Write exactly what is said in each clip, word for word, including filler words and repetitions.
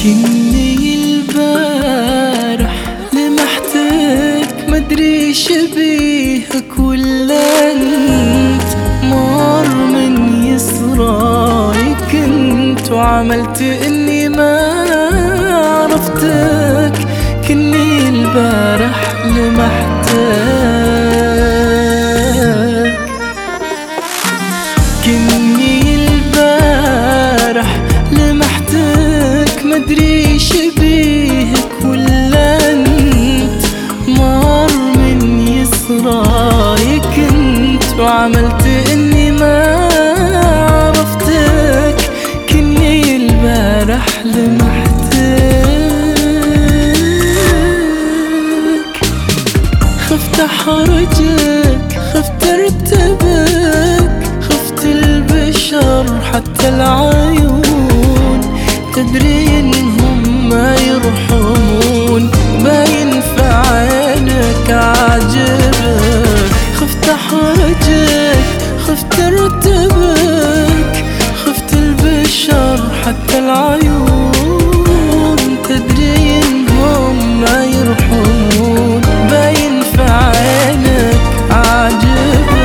كني البارح لمحتك مدري شبيهك ولا انت مر من يسراي كنت وعملت اني ما عرفتك. كني البارح لمحتك كني البارح لمحتك مدري شبيهك ولا انت مر من يسراي كنت وعملت اني ما عرفتك. كني البارح لمحتك خفت احرجك خفت ارتبك خفت البشر حتى العيون تدري انهم ما يرحمون باين في عينك عجبك. خفت احرجك خفت ارتبك خفت البشر حتى العيون تدري انهم ما يرحمون باين في عينك عجبك.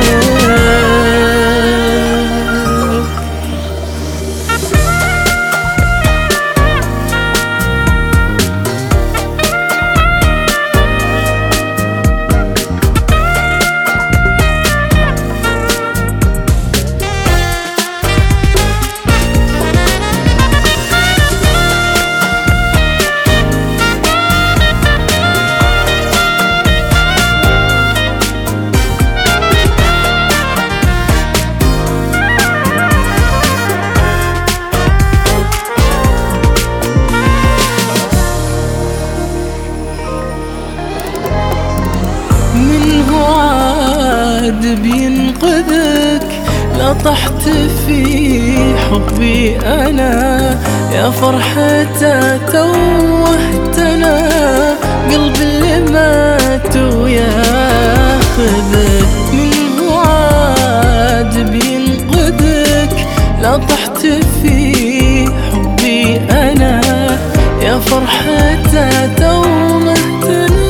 منه عاد بينقذك لا طحت في حبي أنا يا فرحته توهتنا قلبي اللي مات وياخذك. منه عاد بينقذك لا طحت في حبي أنا يا فرحته توهتنا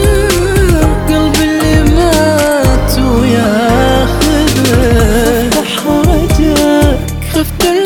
خفت